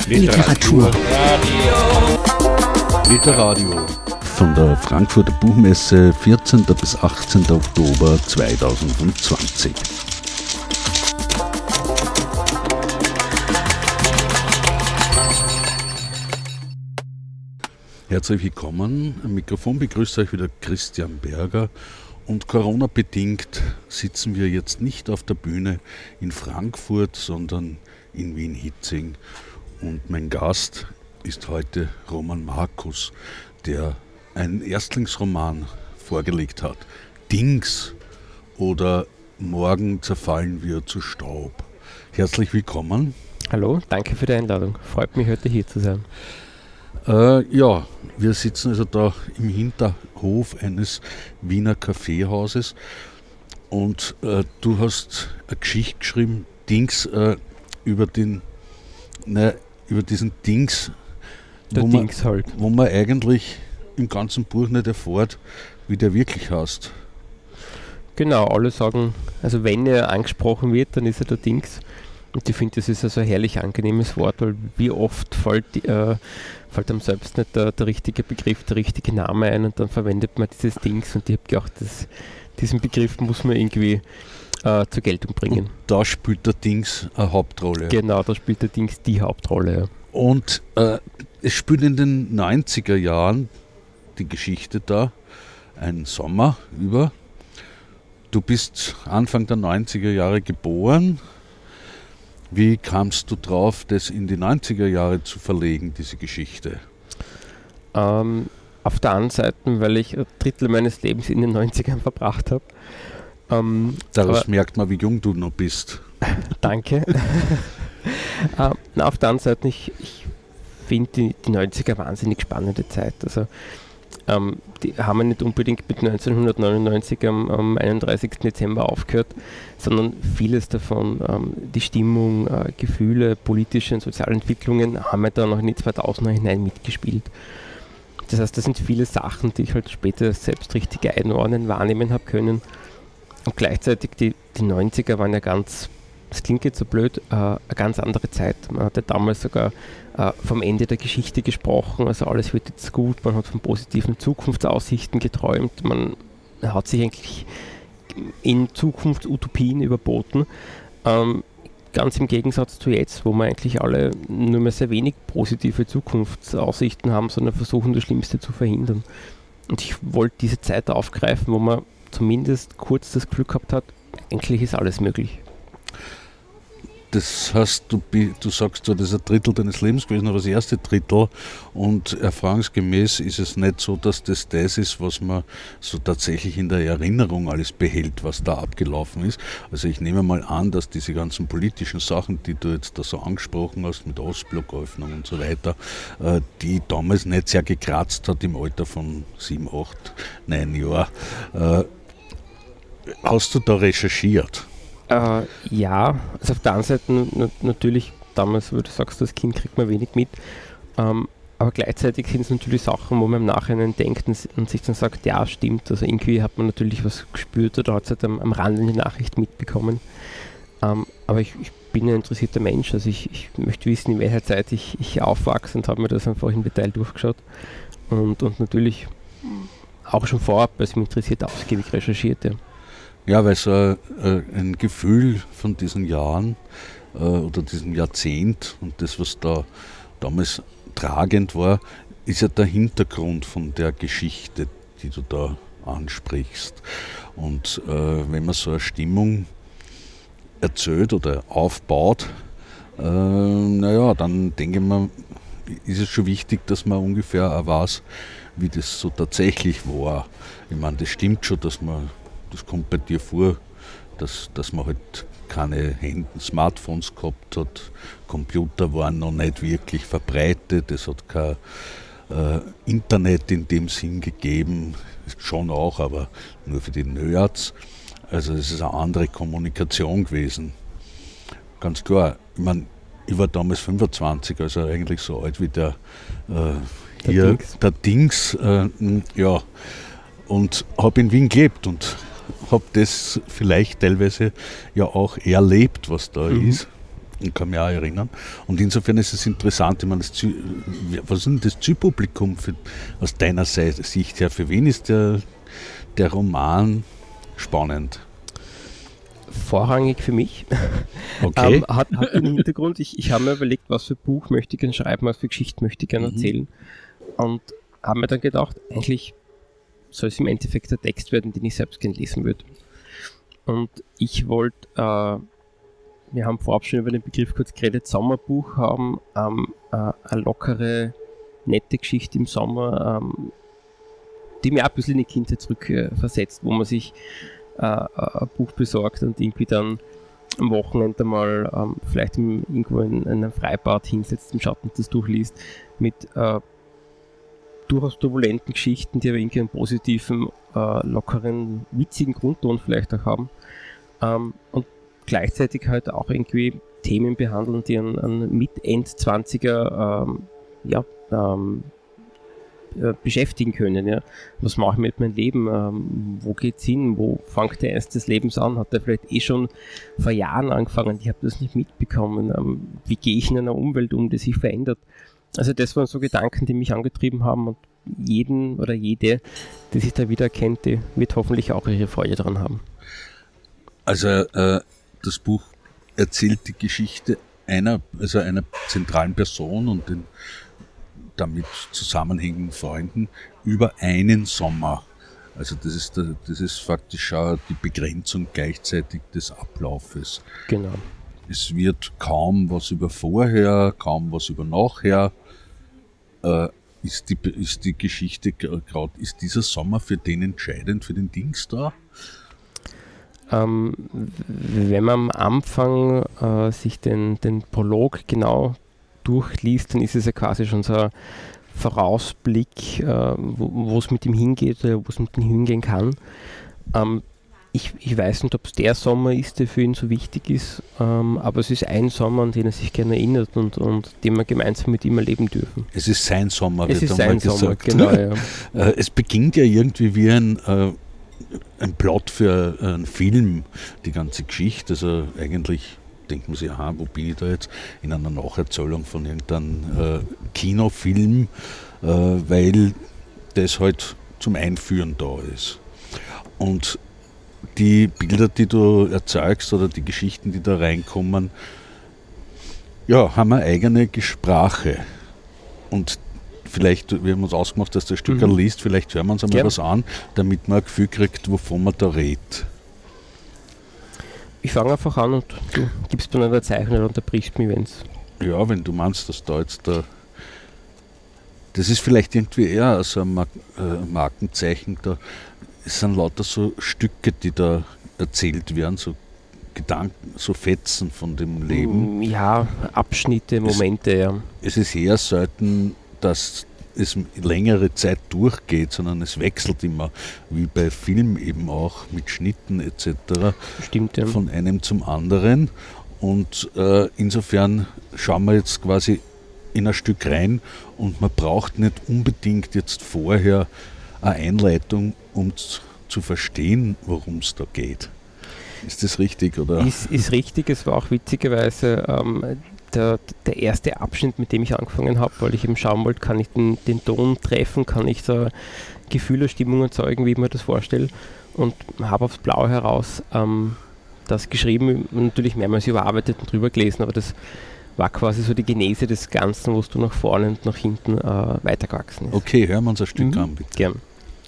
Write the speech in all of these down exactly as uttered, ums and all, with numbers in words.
Literatur. Literadio. Von der Frankfurter Buchmesse vierzehnten bis achtzehnten Oktober zweitausendzwanzig. Herzlich willkommen. Am Mikrofon begrüßt euch wieder Christian Berger. Und Corona-bedingt sitzen wir jetzt nicht auf der Bühne in Frankfurt, sondern in Wien-Hietzing. Und mein Gast ist heute Roman Markus, der einen Erstlingsroman vorgelegt hat. Dings oder Morgen zerfallen wir zu Staub. Herzlich willkommen. Hallo, danke für die Einladung. Freut mich, heute hier zu sein. Äh, ja, wir sitzen also da im Hinterhof eines Wiener Kaffeehauses und äh, du hast eine Geschichte geschrieben, Dings, äh, über den, ne, über diesen Dings, der wo, Dings man, halt. wo man eigentlich im ganzen Buch nicht erfährt, wie der wirklich heißt. Genau, alle sagen, also wenn er angesprochen wird, dann ist er der Dings. Und ich finde, das ist also ein herrlich angenehmes Wort, weil wie oft fällt, äh, fällt einem selbst nicht der, der richtige Begriff, der richtige Name ein und dann verwendet man dieses Dings und ich habe gedacht, das, diesen Begriff muss man irgendwie äh, zur Geltung bringen. Und da spielt der Dings eine Hauptrolle. Genau, da spielt der Dings die Hauptrolle. Ja. Und äh, es spielt in den neunziger Jahren die Geschichte da, ein Sommer über. Du bist Anfang der neunziger Jahre geboren. Wie kamst du drauf, das in die neunziger Jahre zu verlegen, diese Geschichte? Ähm, auf der einen Seite, weil ich ein Drittel meines Lebens in den neunzigern verbracht habe. Ähm, Daraus merkt man, wie jung du noch bist. Danke. ähm, na, auf der anderen Seite, ich, ich finde die, die neunziger wahnsinnig spannende Zeit. Also, ähm, die haben wir nicht unbedingt mit neunzehnhundertneunundneunzig am, am einunddreißigsten Dezember aufgehört, sondern vieles davon, ähm, die Stimmung, äh, Gefühle, politische und soziale Entwicklungen haben wir da noch in die zweitausender hinein mitgespielt. Das heißt, das sind viele Sachen, die ich halt später selbst richtig einordnen, wahrnehmen habe können. Und gleichzeitig die, die neunziger waren ja ganz, das klingt jetzt so blöd, äh, eine ganz andere Zeit. Man hatte damals sogar äh, vom Ende der Geschichte gesprochen, also alles wird jetzt gut, man hat von positiven Zukunftsaussichten geträumt, man hat sich eigentlich in Zukunftsutopien überboten. Ähm, ganz im Gegensatz zu jetzt, wo wir eigentlich alle nur mehr sehr wenig positive Zukunftsaussichten haben, sondern versuchen, das Schlimmste zu verhindern. Und ich wollte diese Zeit aufgreifen, wo man zumindest kurz das Glück gehabt hat, eigentlich ist alles möglich. Das heißt, du, du sagst, das ist ein Drittel deines Lebens gewesen, aber das erste Drittel. Und erfahrungsgemäß ist es nicht so, dass das das ist, was man so tatsächlich in der Erinnerung alles behält, was da abgelaufen ist. Also ich nehme mal an, dass diese ganzen politischen Sachen, die du jetzt da so angesprochen hast, mit Ostblocköffnung und so weiter, die damals nicht sehr gekratzt hat im Alter von sieben, acht, neun Jahren. Hast du da recherchiert? Äh, ja, also auf der einen Seite n- natürlich, damals, wie du sagst, als Kind kriegt man wenig mit, ähm, aber gleichzeitig sind es natürlich Sachen, wo man im Nachhinein denkt und, und sich dann sagt, ja, stimmt, also irgendwie hat man natürlich was gespürt oder hat es halt am, am Rande die Nachricht mitbekommen, ähm, aber ich, ich bin ein interessierter Mensch, also ich, ich möchte wissen, in welcher Zeit ich, ich aufwachse und habe mir das einfach im Detail durchgeschaut und, und natürlich auch schon vorab, weil es mich interessiert, ausgiebig recherchiert. Ja. Ja, weil so äh, ein Gefühl von diesen Jahren äh, oder diesem Jahrzehnt und das, was da damals tragend war, ist ja der Hintergrund von der Geschichte, die du da ansprichst. Und äh, wenn man so eine Stimmung erzählt oder aufbaut, äh, naja, dann denke ich mir, ist es schon wichtig, dass man ungefähr auch weiß, wie das so tatsächlich war. Ich meine, das stimmt schon, dass man Das kommt bei dir vor, dass, dass man halt keine Händen, Smartphones gehabt hat. Computer waren noch nicht wirklich verbreitet. Es hat kein äh, Internet in dem Sinn gegeben. Schon auch, aber nur für die Nerds. Also es ist eine andere Kommunikation gewesen. Ganz klar, ich meine, ich war damals fünfundzwanzig, also eigentlich so alt wie der, äh, der hier, Dings. Der Dings äh, ja, und habe in Wien gelebt und habe das vielleicht teilweise ja auch erlebt, was da mhm. ist. Ich kann mich auch erinnern. Und insofern ist es interessant, ich meine, das Ziel, was ist denn das Zielpublikum für, aus deiner Sicht her? Für wen ist der, der Roman spannend? Vorrangig für mich. Okay. ähm, hat, hat den Hintergrund, ich, ich habe mir überlegt, was für Buch möchte ich gerne schreiben, was für Geschichte möchte ich gerne Mhm. erzählen. Und habe mir dann gedacht, eigentlich soll es im Endeffekt der Text werden, den ich selbst gerne lesen würde. Und ich wollte, äh, wir haben vorab schon über den Begriff kurz geredet, Sommerbuch haben, ähm, äh, eine lockere, nette Geschichte im Sommer, ähm, die mir auch ein bisschen in die Kindheit zurückversetzt, äh, wo man sich äh, ein Buch besorgt und irgendwie dann am Wochenende mal ähm, vielleicht im, irgendwo in, in einem Freibad hinsetzt, im Schatten das durchliest, mit äh, durchaus turbulenten Geschichten, die aber irgendwie einen positiven, äh, lockeren, witzigen Grundton vielleicht auch haben. Ähm, und gleichzeitig halt auch irgendwie Themen behandeln, die an, an Mit-End-Zwanziger ähm, ja, ähm, äh, beschäftigen können. Ja. Was mache ich mit meinem Leben? Ähm, wo geht's hin? Wo fängt der erst des Lebens an? Hat der vielleicht eh schon vor Jahren angefangen? Ich habe das nicht mitbekommen. Ähm, wie gehe ich in einer Umwelt um, die sich verändert? Also das waren so Gedanken, die mich angetrieben haben, und jeden oder jede, die sich da wiedererkennt, die wird hoffentlich auch ihre Freude daran haben. Also äh, das Buch erzählt die Geschichte einer, also einer zentralen Person und den damit zusammenhängenden Freunden über einen Sommer. Also das ist, der, das ist faktisch auch die Begrenzung gleichzeitig des Ablaufes. Genau. Es wird kaum was über vorher, kaum was über nachher. Äh, ist, die, ist die Geschichte gerade, ist dieser Sommer für den entscheidend, für den Dings da? Ähm, wenn man am Anfang äh, sich den, den Prolog genau durchliest, dann ist es ja quasi schon so ein Vorausblick, äh, wo es mit ihm hingeht, oder wo es mit ihm hingehen kann. Ähm, ich, ich weiß nicht, ob es der Sommer ist, der für ihn so wichtig ist, ähm, aber es ist ein Sommer, an den er sich gerne erinnert und, und den wir gemeinsam mit ihm erleben dürfen. Es ist sein Sommer, es wird ist einmal sein Sommer, gesagt. genau, ja. Äh, es beginnt ja irgendwie wie ein, äh, ein Plot für einen Film, die ganze Geschichte. Also eigentlich denkt man sich, aha, wo bin ich da jetzt? In einer Nacherzählung von irgendeinem äh, Kinofilm, äh, weil das halt zum Einführen da ist. Und die Bilder, die du erzeugst oder die Geschichten, die da reinkommen, ja, haben eine eigene Sprache. Und vielleicht, wir haben uns ausgemacht, dass der Stück mhm. liest, vielleicht hören wir uns einmal ja. was an, damit man ein Gefühl kriegt, wovon man da redet. Ich fange einfach an und du gibst mir eine Zeichnung und unterbrichst mich, wenn es... Ja, wenn du meinst, dass da jetzt da... Das ist vielleicht irgendwie eher so ein Mark- äh, Markenzeichen da. Es sind lauter so Stücke, die da erzählt werden, so Gedanken, so Fetzen von dem Leben. Ja, Abschnitte, Momente, es, ja. Es ist eher selten, dass es längere Zeit durchgeht, sondern es wechselt immer, wie bei Film eben auch, mit Schnitten et cetera. Stimmt, ja. Von einem zum anderen. Und äh, insofern schauen wir jetzt quasi in ein Stück rein und man braucht nicht unbedingt jetzt vorher eine Einleitung, um z- zu verstehen, worum es da geht. Ist das richtig, oder? Ist, ist richtig, es war auch witzigerweise ähm, der, der erste Abschnitt, mit dem ich angefangen habe, weil ich eben schauen wollte, kann ich den, den Ton treffen, kann ich so Gefühle, Stimmung erzeugen, wie ich mir das vorstelle, und habe aufs Blaue heraus ähm, das geschrieben und natürlich mehrmals überarbeitet und drüber gelesen, aber das war quasi so die Genese des Ganzen, wo es du nach vorne und nach hinten äh, weitergewachsen ist. Okay, hören wir uns ein Stück mhm. an, bitte. Gern.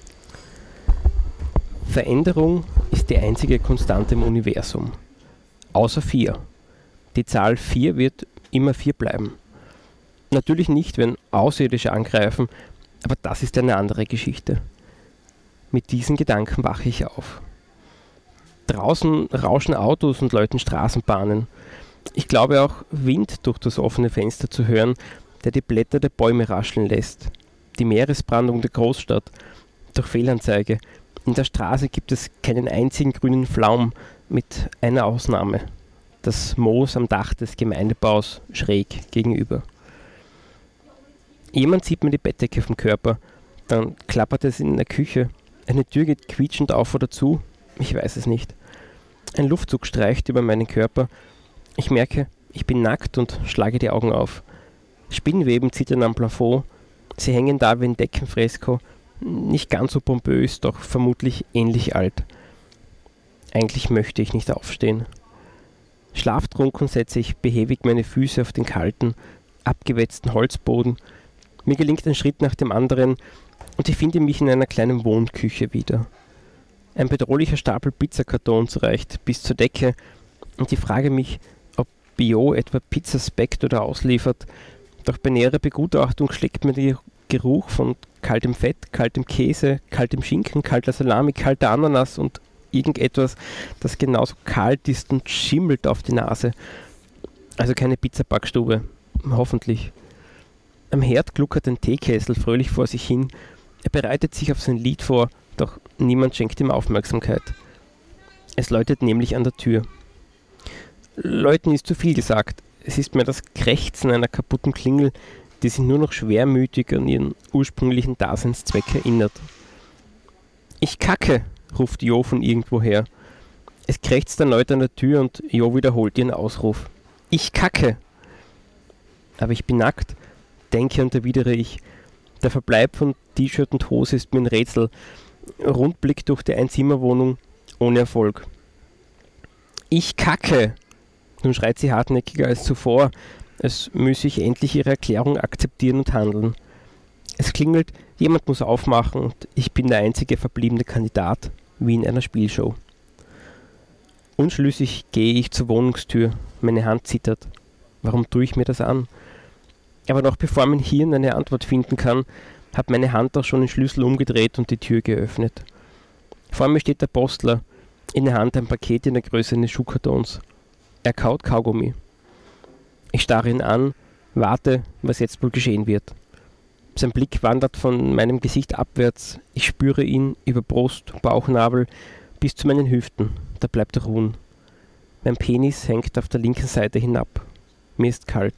Veränderung ist die einzige Konstante im Universum. Außer vier. Die Zahl vier wird immer vier bleiben. Natürlich nicht, wenn Außerirdische angreifen, aber das ist eine andere Geschichte. Mit diesen Gedanken wache ich auf. Draußen rauschen Autos und läuten Straßenbahnen. Ich glaube auch Wind durch das offene Fenster zu hören, der die Blätter der Bäume rascheln lässt. Die Meeresbrandung der Großstadt. Durch Fehlanzeige. In der Straße gibt es keinen einzigen grünen Flaum, mit einer Ausnahme. Das Moos am Dach des Gemeindebaus schräg gegenüber. Jemand zieht mir die Bettdecke vom Körper, dann klappert es in der Küche. Eine Tür geht quietschend auf oder zu, ich weiß es nicht. Ein Luftzug streicht über meinen Körper. Ich merke, Ich bin nackt und schlage die Augen auf. Spinnweben zittern am Plafond. Sie hängen da wie ein Deckenfresko. Nicht ganz so pompös, doch vermutlich ähnlich alt. Eigentlich möchte ich nicht aufstehen. Schlaftrunken setze ich behäbig meine Füße auf den kalten, abgewetzten Holzboden. Mir gelingt ein Schritt nach dem anderen und ich finde mich in einer kleinen Wohnküche wieder. Ein bedrohlicher Stapel Pizzakartons reicht bis zur Decke und ich frage mich, ob Bio etwa Pizza speckt oder ausliefert. Doch bei näherer Begutachtung schlägt mir der Geruch von kaltem Fett, kaltem Käse, kaltem Schinken, kalter Salami, kalter Ananas und irgendetwas, das genauso kalt ist und schimmelt auf die Nase. Also keine Pizzabackstube. Hoffentlich. Am Herd gluckert ein Teekessel fröhlich vor sich hin. Er bereitet sich auf sein Lied vor, doch niemand schenkt ihm Aufmerksamkeit. Es läutet nämlich an der Tür. Läuten ist zu viel gesagt. Es ist mehr das Krächzen einer kaputten Klingel, die sich nur noch schwermütig an ihren ursprünglichen Daseinszweck erinnert. Ich kacke, ruft Jo von irgendwoher. Es krächzt erneut an der Tür und Jo wiederholt ihren Ausruf. Ich kacke! Aber ich bin nackt, denke und erwidere ich. Der Verbleib von T-Shirt und Hose ist mir ein Rätsel. Rundblick durch die Einzimmerwohnung, ohne Erfolg. Ich kacke! Nun schreit sie hartnäckiger als zuvor, als müsse ich endlich ihre Erklärung akzeptieren und handeln. Es klingelt, jemand muss aufmachen und ich bin der einzige verbliebene Kandidat, wie in einer Spielshow. Unschlüssig gehe ich zur Wohnungstür, meine Hand zittert. Warum tue ich mir das an? Aber noch bevor mein Hirn eine Antwort finden kann, hat meine Hand auch schon den Schlüssel umgedreht und die Tür geöffnet. Vor mir steht der Postler, in der Hand ein Paket in der Größe eines Schuhkartons. Er kaut Kaugummi. Ich starre ihn an, warte, was jetzt wohl geschehen wird. Sein Blick wandert von meinem Gesicht abwärts. Ich spüre ihn über Brust, Bauchnabel bis zu meinen Hüften. Da bleibt er ruhen. Mein Penis hängt auf der linken Seite hinab. Mir ist kalt.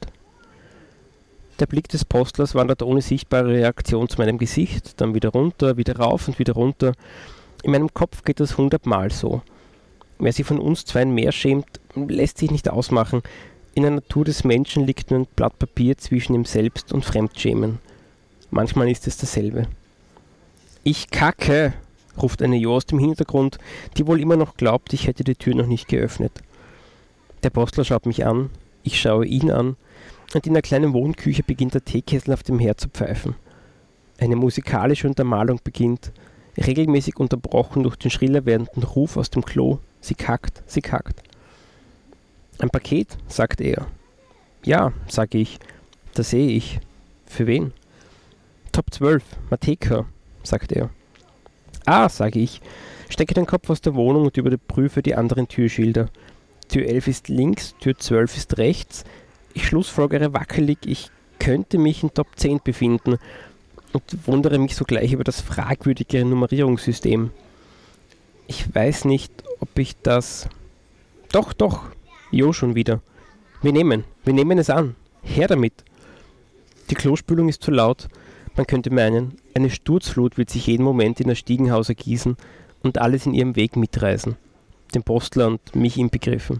Der Blick des Postlers wandert ohne sichtbare Reaktion zu meinem Gesicht, dann wieder runter, wieder rauf und wieder runter. In meinem Kopf geht das hundertmal so. Wer sich von uns zweien mehr schämt, lässt sich nicht ausmachen. In der Natur des Menschen liegt nur ein Blatt Papier zwischen ihm selbst und Fremdschämen. Manchmal ist es dasselbe. Ich kacke, ruft eine Jo aus dem Hintergrund, die wohl immer noch glaubt, ich hätte die Tür noch nicht geöffnet. Der Postler schaut mich an, ich schaue ihn an und in der kleinen Wohnküche beginnt der Teekessel auf dem Herd zu pfeifen. Eine musikalische Untermalung beginnt, regelmäßig unterbrochen durch den schriller werdenden Ruf aus dem Klo. Sie kackt, sie kackt. Ein Paket, sagt er. Ja, sage ich, das sehe ich. Für wen? Top zwölf, Mateka, sagt er. Ah, sage ich, stecke den Kopf aus der Wohnung und überprüfe die anderen Türschilder. Tür elf ist links, Tür zwölf ist rechts. Ich schlussfolgere wackelig, ich könnte mich in Top zehn befinden und wundere mich sogleich über das fragwürdige Nummerierungssystem. Ich weiß nicht, ob ich das... Doch, doch, Jo schon wieder. Wir nehmen, wir nehmen es an. Her damit. Die Klospülung ist zu laut. Man könnte meinen, eine Sturzflut wird sich jeden Moment in der Stiegenhaus ergießen und alles in ihrem Weg mitreißen. Den Postler und mich inbegriffen.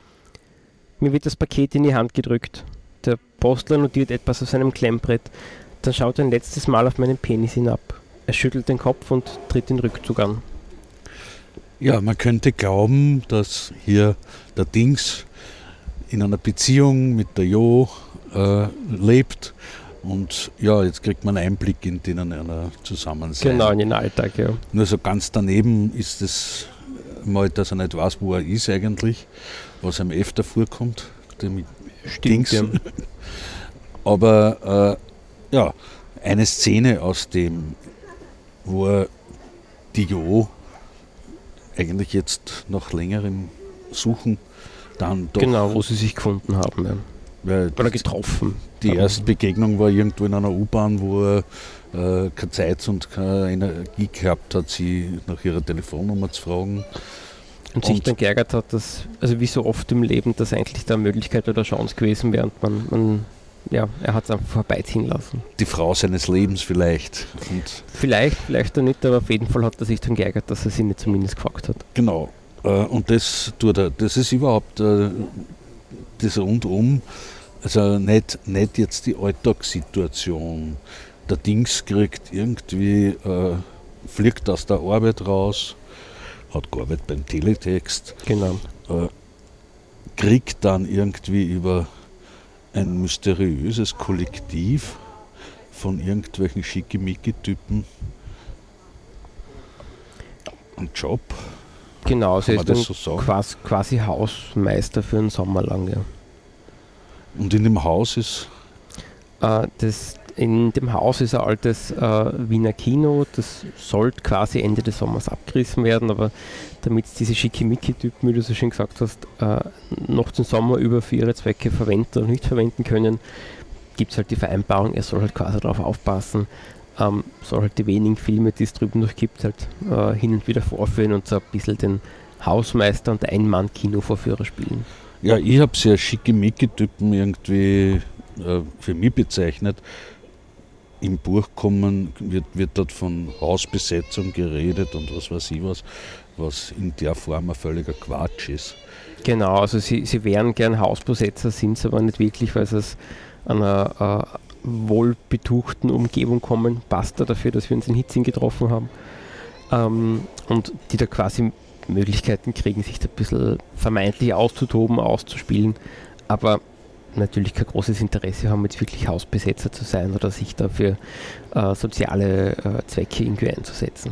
Mir wird das Paket in die Hand gedrückt. Der Postler notiert etwas auf seinem Klemmbrett. Dann schaut er ein letztes Mal auf meinen Penis hinab. Er schüttelt den Kopf und tritt den Rückzug an. Ja, man könnte glauben, dass hier der Dings in einer Beziehung mit der Jo äh, lebt. Und ja, jetzt kriegt man einen Einblick in den einer Zusammensein. Genau, in den Alltag, ja. Nur so ganz daneben ist es mal, dass er nicht weiß, wo er ist eigentlich, was ihm öfter vorkommt. Dem Stimmt, ja. Aber äh, ja, eine Szene aus dem, wo er die Jo eigentlich jetzt nach längerem Suchen dann doch... Genau, wo sie sich gefunden haben. Ja. Weil Oder getroffen. Die erste Begegnung war irgendwo in einer U-Bahn, wo er äh, keine Zeit und keine Energie gehabt hat, sie nach ihrer Telefonnummer zu fragen. Und sich dann geärgert hat, dass, also wie so oft im Leben, dass eigentlich da Möglichkeit oder Chance gewesen wäre und man, man ja, er hat es einfach vorbeiziehen lassen. Die Frau seines Lebens vielleicht. Und vielleicht, vielleicht auch nicht, aber auf jeden Fall hat er sich dann geärgert, dass er sie nicht zumindest gefragt hat. Genau. Äh, und das tut er. Das ist überhaupt äh, das rundum, also nicht, nicht jetzt die Alltagssituation. Der Dings kriegt irgendwie, äh, fliegt aus der Arbeit raus, hat gearbeitet beim Teletext, Genau. äh, kriegt dann irgendwie über ein mysteriöses Kollektiv von irgendwelchen Schickimicki-Typen einen Job. Genau, sie Kann man ist das dann so sagen? quasi, quasi Hausmeister für einen Sommer lang. Ja. Und in dem Haus ist, Äh, das, in dem Haus ist ein altes äh, Wiener Kino, das sollte quasi Ende des Sommers abgerissen werden, aber damit diese Schickimicki-Typen, wie du so schön gesagt hast, äh, noch den Sommer über für ihre Zwecke verwenden oder nicht verwenden können, gibt es halt die Vereinbarung, er soll halt quasi darauf aufpassen, ähm, soll halt die wenigen Filme, die es drüben noch gibt, halt äh, hin und wieder vorführen und so ein bisschen den Hausmeister und Ein-Mann-Kinovorführer spielen. ja, ich habe sehr Schickimicki-Typen irgendwie äh, für mich bezeichnet. Im Buch kommen, wird, wird dort von Hausbesetzung geredet und was weiß ich was, was in der Form ein völliger Quatsch ist. Genau, also sie, sie wären gern Hausbesetzer, sind es aber nicht wirklich, weil sie aus einer äh, wohlbetuchten Umgebung kommen. Passt da dafür, dass wir uns in Hitzing getroffen haben. Ähm, und die da quasi Möglichkeiten kriegen, sich da ein bisschen vermeintlich auszutoben, auszuspielen, aber natürlich kein großes Interesse haben, jetzt wirklich Hausbesetzer zu sein oder sich da für äh, soziale äh, Zwecke irgendwie einzusetzen.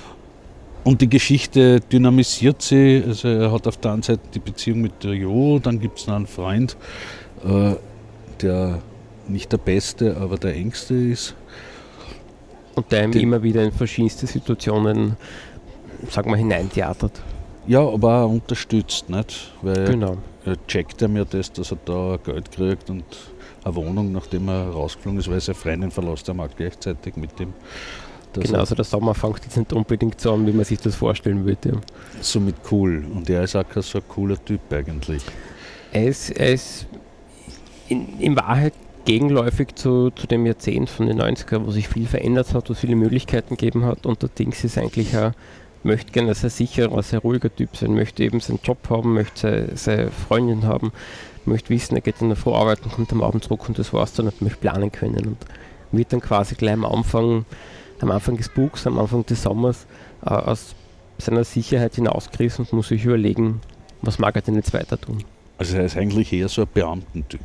Und die Geschichte dynamisiert sie, also er hat auf der einen Seite die Beziehung mit der Jo, dann gibt es noch einen Freund, äh, der nicht der Beste, aber der Engste ist. Und der ihm Den- immer wieder in verschiedenste Situationen, sagen wir, hineintheatert. Ja, aber auch unterstützt, nicht? Weil Genau. er checkt ihm ja das, dass er da Geld kriegt und eine Wohnung, nachdem er rausgeflogen ist, weil seine Freundin verlässt er mal gleichzeitig mit dem. dass Genau, er also der Sommer fängt jetzt nicht unbedingt so an, wie man sich das vorstellen würde. somit cool. Und er ist auch kein so ein cooler Typ eigentlich. Er ist, er ist in, in Wahrheit gegenläufig zu, zu dem Jahrzehnt von den neunziger, wo sich viel verändert hat, wo es viele Möglichkeiten gegeben hat, und der Dings ist eigentlich ein, möchte gerne ein sehr sicherer, sehr ruhiger Typ sein, möchte eben seinen Job haben, möchte seine, seine Freundin haben, möchte wissen, er geht in der Früh arbeiten, kommt am Abend zurück und das war's dann, und möchte planen können und wird dann quasi gleich am Anfang, am Anfang des Buchs, am Anfang des Sommers äh, aus seiner Sicherheit hinausgerissen und muss sich überlegen, was mag er denn jetzt weiter tun. Also er ist eigentlich eher so ein Beamtentyp.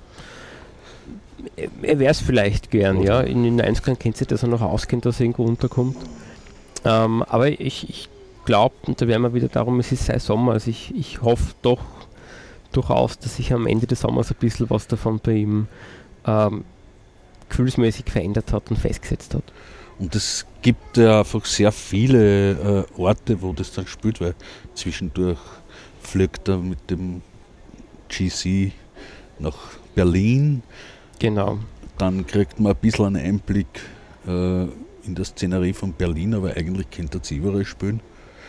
Er- Er wäre es vielleicht gern, Oder? ja. In den neunzigern kennt sich das er noch auskennt, dass er irgendwo unterkommt. Ähm, aber ich, ich glaube, und da wären wir wieder darum, es ist sein Sommer. Also ich, ich hoffe doch durchaus, dass sich am Ende des Sommers ein bisschen was davon bei ihm ähm, gefühlsmäßig verändert hat und festgesetzt hat. Und es gibt ja einfach sehr viele äh, Orte, wo das dann spielt, weil zwischendurch fliegt er mit dem G C nach Berlin. Genau. Dann kriegt man ein bisschen einen Einblick äh, in der Szenerie von Berlin, aber eigentlich könnte es überall spielen.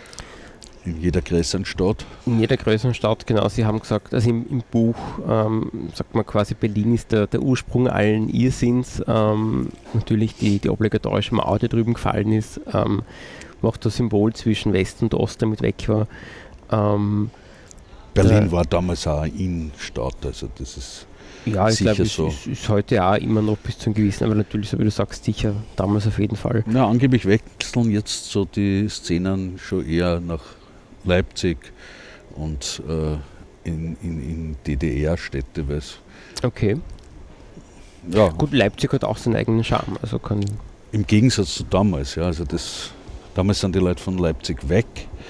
In jeder größeren Stadt. In jeder größeren Stadt, genau, Sie haben gesagt, also im, im Buch ähm, sagt man quasi, Berlin ist der, der Ursprung allen Irrsinns. Ähm, natürlich die, die obligatorische Mauer, die drüben gefallen ist, ähm, macht das Symbol zwischen West und Ost damit weg war. Ähm, Berlin Ja. war damals auch eine Innenstadt, also das ist ja, ich sicher glaube, es so. ist, ist heute auch immer noch bis zu einem gewissen, aber natürlich, so wie du sagst, sicher, damals auf jeden Fall. Na, angeblich wechseln jetzt so die Szenen schon eher nach Leipzig und äh, in, in, in D D R-Städte, weil es Okay, ja, gut, Leipzig hat auch seinen eigenen Charme, also kann, im Gegensatz zu damals, ja, also das, damals sind die Leute von Leipzig weg,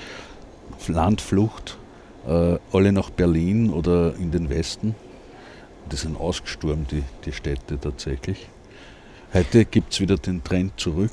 Landflucht, äh, alle nach Berlin oder in den Westen. Die sind ausgestorben, die, die Städte tatsächlich. Heute gibt es wieder den Trend zurück.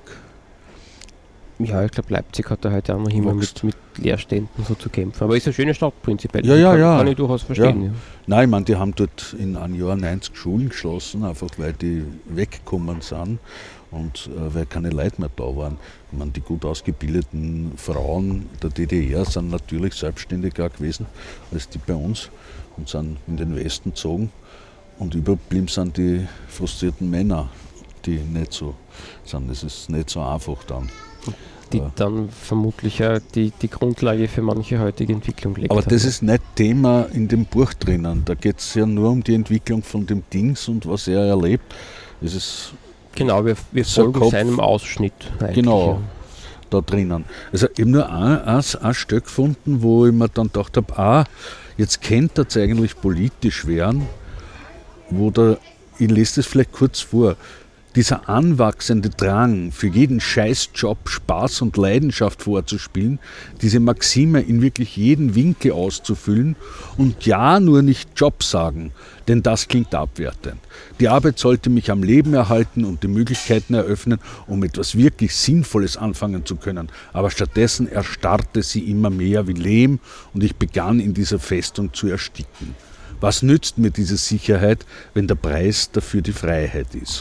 ja, ich glaube, Leipzig hat da heute auch noch immer Wächst. mit, mit Leerständen so zu kämpfen, aber ist eine schöne Stadt prinzipiell. Ja, Die ja, kann, ja. kann ich durchaus verstehen. Ja. Nein, ich meine, die haben dort in einem Jahr neunzig Schulen geschlossen, einfach weil die weggekommen sind und äh, weil keine Leute mehr da waren. Ich meine, die gut ausgebildeten Frauen der D D R sind natürlich selbstständiger gewesen als die bei uns und sind in den Westen gezogen. Und überblieben sind die frustrierten Männer, die nicht so sind. Das ist nicht so einfach dann. die Ja. dann vermutlich ja die, die Grundlage für manche heutige Entwicklung legt. Aber hat. das ist nicht Thema in dem Buch drinnen. Da geht es ja nur um die Entwicklung von dem Dings und was er erlebt. Das ist Genau, wir, wir so folgen Kopf- seinem Ausschnitt. eigentlich, Genau. ja. da drinnen. Also ich habe nur ein, ein, ein Stück gefunden, wo ich mir dann gedacht habe, ah, jetzt könnte es eigentlich politisch werden, wo der, ich lese das vielleicht kurz vor, dieser anwachsende Drang, für jeden Scheißjob Spaß und Leidenschaft vorzuspielen, diese Maxime in wirklich jeden Winkel auszufüllen und ja, nur nicht Job sagen, denn das klingt abwertend. Die Arbeit sollte mich am Leben erhalten und die Möglichkeiten eröffnen, um etwas wirklich Sinnvolles anfangen zu können. Aber stattdessen erstarrte sie immer mehr wie Lehm und ich begann in dieser Festung zu ersticken. Was nützt mir diese Sicherheit, wenn der Preis dafür die Freiheit ist?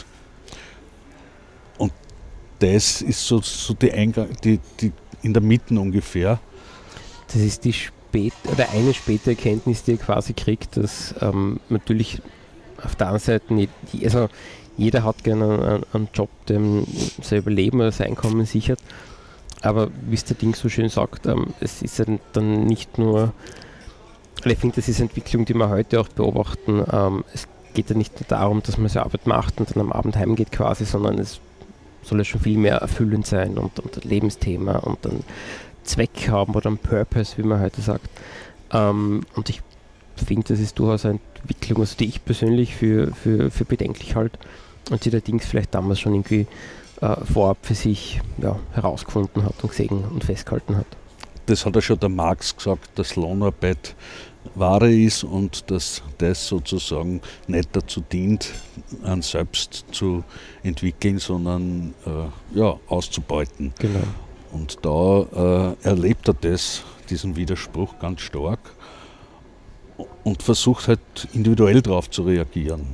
Das ist so, so die Eingang, die, die in der Mitte ungefähr. Das ist die spät oder eine späte Erkenntnis, die er quasi kriegt, dass ähm, natürlich auf der einen Seite nicht, also jeder hat gerne einen, einen Job, der ihm sein Überleben oder sein Einkommen sichert. Aber wie es der Ding so schön sagt, ähm, es ist ja dann nicht nur, ich finde, das ist eine Entwicklung, die wir heute auch beobachten. Ähm, es geht ja nicht nur darum, dass man seine Arbeit macht und dann am Abend heimgeht quasi, sondern es soll es schon viel mehr erfüllend sein und, und ein Lebensthema und einen Zweck haben oder einen Purpose, wie man heute sagt. Ähm, und ich finde, das ist durchaus eine Entwicklung, also die ich persönlich für, für, für bedenklich halte und die der Dings vielleicht damals schon irgendwie äh, vorab für sich ja, herausgefunden hat und gesehen und festgehalten hat. Das hat ja schon der Marx gesagt, dass Lohnarbeit Ware ist und dass das sozusagen nicht dazu dient, einen selbst zu entwickeln, sondern äh, ja, auszubeuten. Genau. Und da äh, erlebt er das, diesen Widerspruch ganz stark und versucht halt individuell darauf zu reagieren.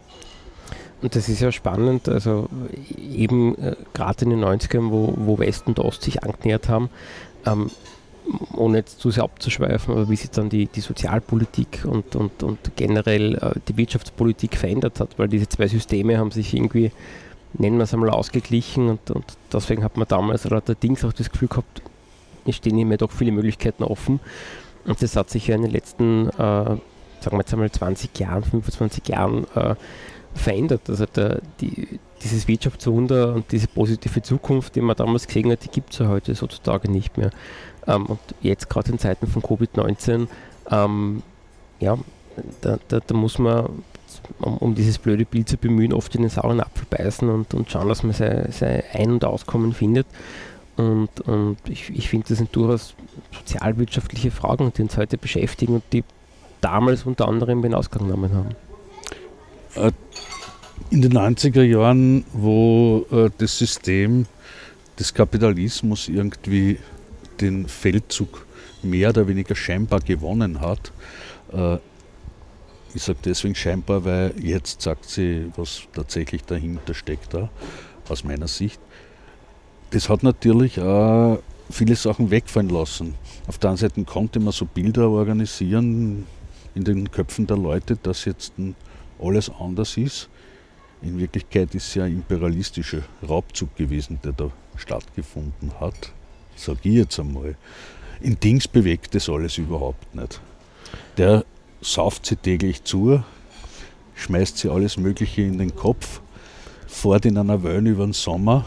Und das ist ja spannend, also eben äh, gerade in den neunzigern, wo, wo West und Ost sich angenähert haben, ähm, ohne jetzt zu sehr abzuschweifen, aber wie sich dann die, die Sozialpolitik und, und, und generell äh, die Wirtschaftspolitik verändert hat, weil diese zwei Systeme haben sich irgendwie, nennen wir es einmal, ausgeglichen und, und deswegen hat man damals allerdings auch das Gefühl gehabt, es stehen immer doch viele Möglichkeiten offen und das hat sich ja in den letzten, äh, sagen wir jetzt einmal zwanzig Jahren, fünfundzwanzig Jahren äh, verändert. Also der, die, dieses Wirtschaftswunder und diese positive Zukunft, die man damals gesehen hat, die gibt es ja heute sozusagen nicht mehr. Ähm, und jetzt gerade in Zeiten von Covid neunzehn, ähm, ja, da, da, da muss man, um, um dieses blöde Bild zu bemühen, oft in den sauren Apfel beißen und, und schauen, dass man sein, sein Ein- und Auskommen findet. Und, und ich, ich finde, das sind durchaus sozialwirtschaftliche Fragen, die uns heute beschäftigen und die damals unter anderem den Ausgang genommen haben. In den neunziger Jahren, wo äh, das System des Kapitalismus irgendwie den Feldzug mehr oder weniger scheinbar gewonnen hat. Äh, ich sage deswegen scheinbar, weil jetzt sagt sie, was tatsächlich dahinter steckt, da, aus meiner Sicht. Das hat natürlich auch viele Sachen wegfallen lassen. Auf der einen Seite konnte man so Bilder organisieren in den Köpfen der Leute, dass jetzt alles anders ist. In Wirklichkeit ist es ja ein imperialistischer Raubzug gewesen, der da stattgefunden hat. Sag ich jetzt einmal. In Dings bewegt das alles überhaupt nicht. Der sauft sie täglich zu, schmeißt sie alles Mögliche in den Kopf, fährt in einer Wellen über den Sommer,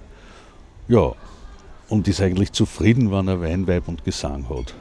ja, und ist eigentlich zufrieden, wenn er Wein, Weib und Gesang hat.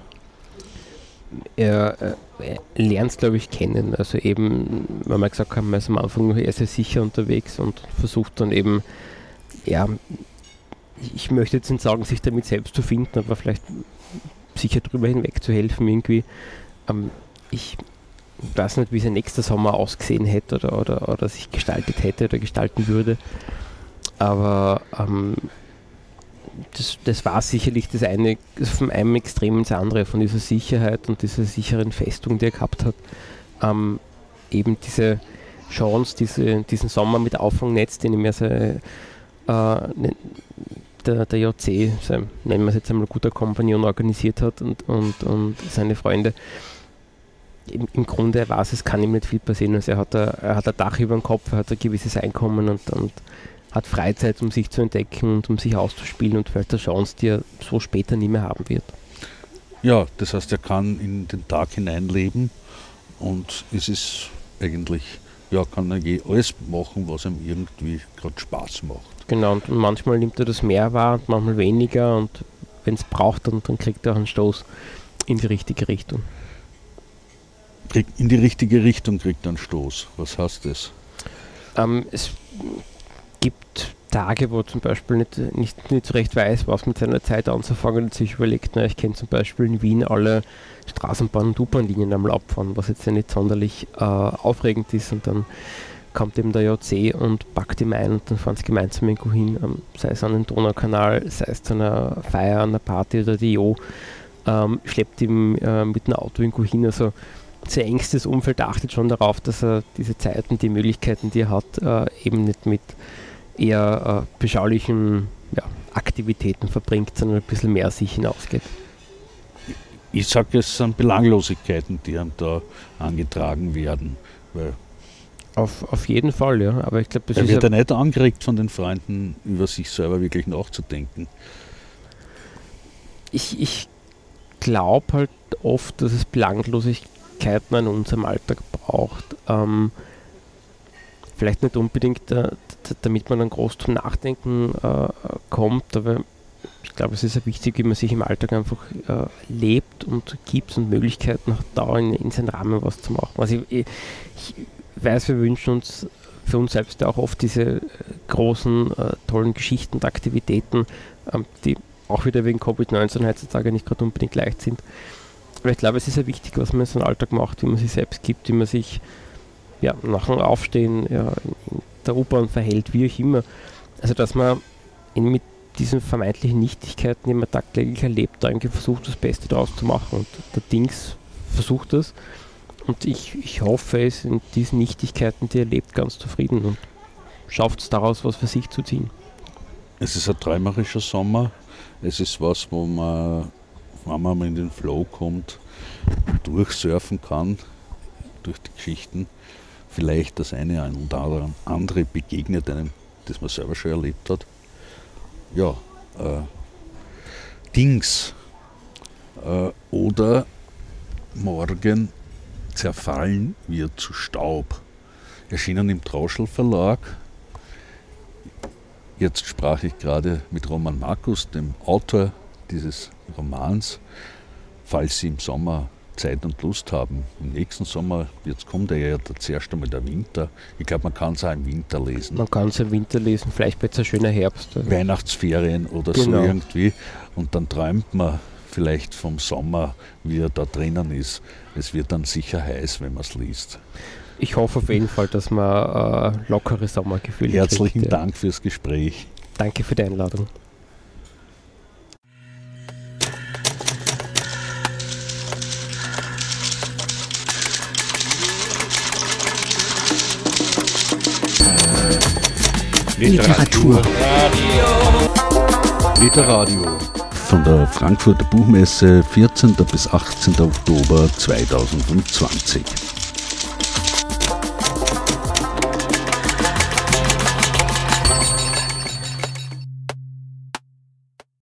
Er, er lernt es, glaube ich, kennen. Also eben, weil wir gesagt haben, er ist am Anfang noch eher sehr sicher unterwegs und versucht dann eben, ja, ich möchte jetzt nicht sagen, sich damit selbst zu finden, aber vielleicht sicher drüber hinweg zu helfen irgendwie. Ähm, ich weiß nicht, wie sein nächster Sommer ausgesehen hätte oder, oder, oder sich gestaltet hätte oder gestalten würde, aber ähm, das, das war sicherlich das eine, von einem Extrem ins andere, von dieser Sicherheit und dieser sicheren Festung, die er gehabt hat. Ähm, eben diese Chance, diese, diesen Sommer mit Auffangnetz, den ihm ja sein, äh, der, der J C, sein, nennen wir es jetzt einmal, guter Kompagnon organisiert hat und, und, und seine Freunde. Im, Im Grunde, er weiß, es kann ihm nicht viel passieren. Also er hat, ein, er hat ein Dach über dem Kopf, er hat ein gewisses Einkommen und, und hat Freizeit, um sich zu entdecken und um sich auszuspielen und vielleicht eine Chance, die er so später nie mehr haben wird. Ja, das heißt, er kann in den Tag hineinleben und es ist eigentlich, ja, kann er je alles machen, was ihm irgendwie gerade Spaß macht. Genau, und manchmal nimmt er das mehr wahr und manchmal weniger und wenn es braucht, dann, dann kriegt er auch einen Stoß in die richtige Richtung. In die richtige Richtung kriegt er einen Stoß. Was heißt das? Ähm, es gibt Tage, wo zum Beispiel nicht, nicht, nicht so recht weiß, was mit seiner Zeit anzufangen und sich überlegt, na, ich kann zum Beispiel in Wien alle Straßenbahn- und U-Bahn-Linien einmal abfahren, was jetzt ja nicht sonderlich äh, aufregend ist, und dann kommt eben der J C und packt ihm ein und dann fahren sie gemeinsam irgendwo hin, ähm, sei es an den Donaukanal, sei es zu einer Feier, einer Party oder die Jo, ähm, schleppt ihm äh, mit einem Auto irgendwo hin, also sein engstes Umfeld achtet schon darauf, dass er diese Zeiten, die Möglichkeiten, die er hat, äh, eben nicht mit eher äh, beschaulichen ja, Aktivitäten verbringt, sondern ein bisschen mehr sich hinausgeht. Ich sage, es sind Belanglosigkeiten, die ihm da angetragen werden. Weil auf, auf jeden Fall, ja. Aber ich glaube, das er ist wird ja ja nicht angeregt von den Freunden, über sich selber wirklich nachzudenken. Ich, ich glaube halt oft, dass es Belanglosigkeiten in unserem Alltag braucht. Ähm, vielleicht nicht unbedingt, äh, damit man dann groß zum Nachdenken äh, kommt, aber ich glaube, es ist ja wichtig, wie man sich im Alltag einfach äh, lebt und gibt und Möglichkeiten hat, da in, in seinen Rahmen was zu machen. Also ich, ich weiß, wir wünschen uns für uns selbst auch oft diese äh, großen, äh, tollen Geschichten und Aktivitäten, ähm, die auch wieder wegen Covid neunzehn heutzutage nicht gerade unbedingt leicht sind. Aber ich glaube, es ist ja wichtig, was man in seinem Alltag macht, wie man sich selbst gibt, wie man sich ja, nach dem Aufstehen ja, in der U-Bahn verhält, wie auch immer. Also, dass man in, mit diesen vermeintlichen Nichtigkeiten, die man tagtäglich erlebt, da irgendwie versucht, das Beste daraus zu machen. Und der Dings versucht das. Und ich, ich hoffe, er ist in diesen Nichtigkeiten, die er lebt, ganz zufrieden und schafft es daraus, was für sich zu ziehen. Es ist ein träumerischer Sommer. Es ist was, wo man, wenn man mal in den Flow kommt, durchsurfen kann, durch die Geschichten. Vielleicht das eine oder andere begegnet einem, das man selber schon erlebt hat. Ja, äh, Dings. Äh, oder morgen zerfallen wir zu Staub. Erschienen im Trauschl Verlag. Jetzt sprach ich gerade mit Roman Markus, dem Autor dieses Romans. Falls Sie im Sommer Zeit und Lust haben, im nächsten Sommer, jetzt kommt ja zuerst einmal der Winter. Ich glaube, man kann es auch im Winter lesen. Man kann es im Winter lesen, vielleicht wird es ein schöner Herbst. Also. Weihnachtsferien oder genau. So irgendwie. Und dann träumt man vielleicht vom Sommer, wie er da drinnen ist. Es wird dann sicher heiß, wenn man es liest. Ich hoffe auf jeden Fall, dass man äh, lockere Sommergefühle kriegt. Herzlichen kriegt, Dank ja. fürs Gespräch. Danke für die Einladung. Literatur. Literadio. Von der Frankfurter Buchmesse vierzehnten bis achtzehnten Oktober zweitausendzwanzig.